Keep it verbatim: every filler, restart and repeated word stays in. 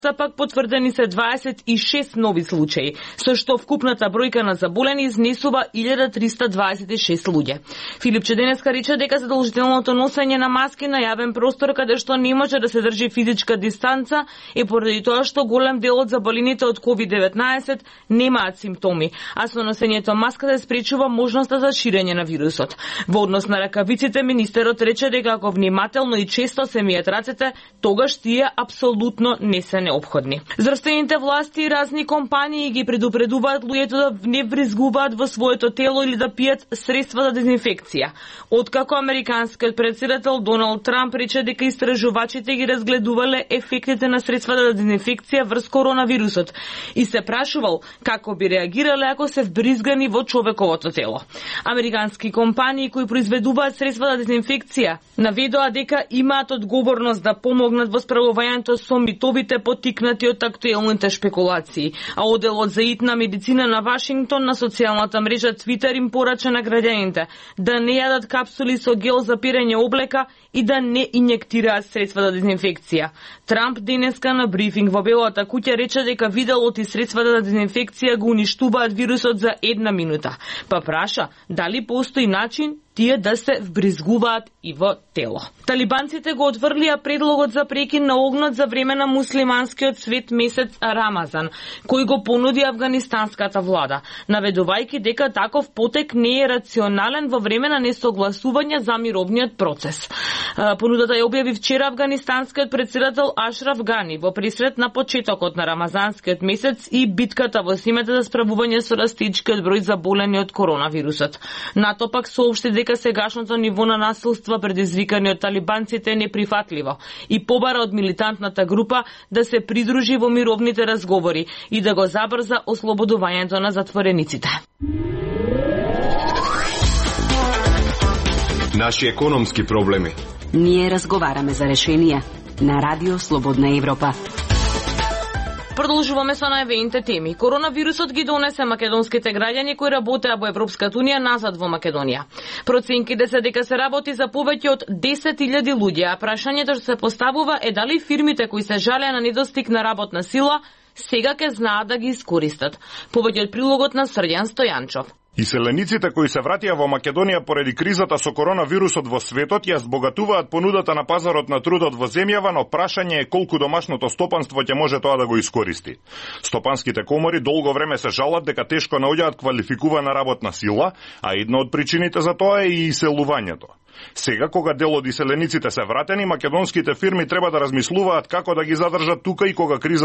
пак потврдени се дваесет и шест нови случаи, со што вкупната бројка на заболени изнесува илјада триста дваесет и шест луѓе. Филипче денеска рече дека задолжителното носење на маски на јавен простор каде што не може да се држи физичка дистанца е поради тоа што голем дел од заболените од ковид деветнаесет немаат симптоми, а со носењето маска се спречува можноста за ширење на вирусот. Во однос на ракавиците, министерот рече дека ако внимателно и често се мијат рацете, тогаш тие апсолутно не се неопходни. Здравствените власти и разни компании ги предупредуваат луѓето да не вризгуваат во своето тело или да пијат средства за дезинфекција. Откако американскиот претседател Доналд Трамп рече дека истражувачите ги разгледувале ефектите на средства за дезинфекција врз коронавирусот и се прашувал како би реагирале ако се вбризгани во човековото тело. Американски компании кои произведуваат средства за дезинфекција наведоа дека имаат одговорност да помогнат во справувањето со митовите потикнати од актуелните шпекулации, а оделот за итна медицина на Вашингтон на социјалната мрежа Твитер им порача на граѓаните да не јадат капсули со гел за пирење облека и да не инјектираат средства за дезинфекција. Трамп денеска на брифинг во Белата куќа рече дека виделот и средствата за дезинфекција го уништуваат вирусот за една минута. Па праша дали постои начин тие да се вбризгуваат и во тело. Талибанците го отврлија предлогот за прекин на огнот за време на муслиманскиот свет месец Рамазан, кој го понуди афганистанската влада, наведувајќи дека таков потек не е рационален во време на несогласување за мировниот процес. Понудата ја објави вчера афганистанскиот претседател Ашраф Гани во присрет на почетокот на рамазанскиот месец и битката во симете за справување со растечкиот број заболени од коронавирусот. НАТО пак соопшти дека сегашното ниво на насилство предизвикани од талибанците е неприфатливо и побара од милитантната група да се придружи во мировните разговори и да го забрза ослободувањето на затворениците. Наши економски проблеми. Ние разговараме за решенија на Радио Слободна Европа. Продолжуваме со најавените теми. Коронавирусот ги донесе македонските граѓани кои работеа во Европската унија назад во Македонија. Проценките се дека се работи за повеќе од десет илјади луѓе, а прашањето што се поставува е дали фирмите кои се жалеа на недостиг на работна сила сега ќе знаат да ги искористат. Повеќе од прилогот на Срđan Стојанчов. Иселениците кои се вратија во Македонија поради кризата со коронавирусот во светот ја збогатуваат понудата на пазарот на трудот во земјава, но прашање е колку домашното стопанство ќе може тоа да го искористи. Стопанските комори долго време се жалат дека тешко наоѓаат квалификувана работна сила, а една од причините за тоа е и иселувањето. Сега, кога дел од иселениците се вратени, македонските фирми треба да размислуваат како да ги задржат тука и кога криза